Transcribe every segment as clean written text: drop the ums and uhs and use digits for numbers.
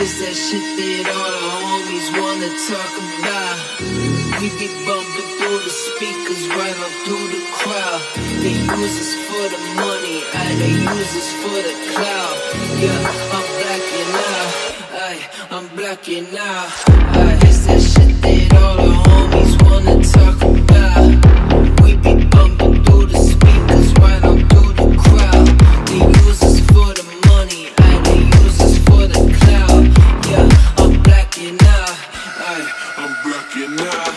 It's that shit that all the homies wanna talk about. We be bumping through the speakers right up through the crowd. They use us for the money, they use us for the cloud. Yeah, I'm blacking out, I'm blacking out. It's that shit that all the homies wanna talk about. We be bumping through the speakers right up through the crowd. They use us for the money, they use us for the cloud. Yeah, I'm blacking out, I'm blacking out.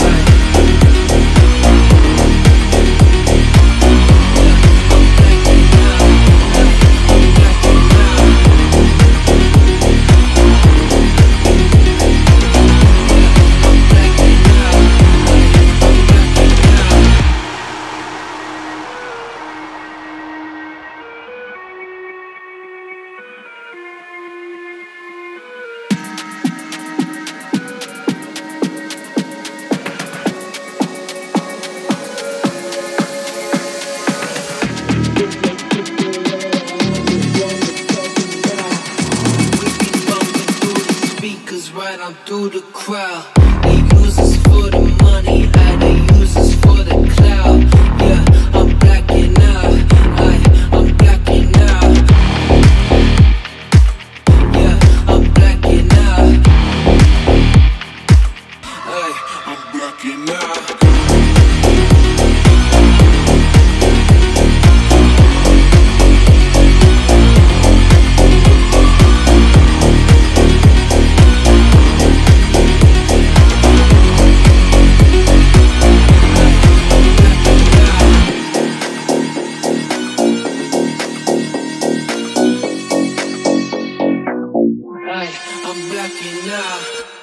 Right on through the crowd. They use us for the money, they use us for the cloud. Yeah, I'm blacking out, I'm blacking out. Yeah, I'm blacking out, I'm blacking out. I'm blacking out.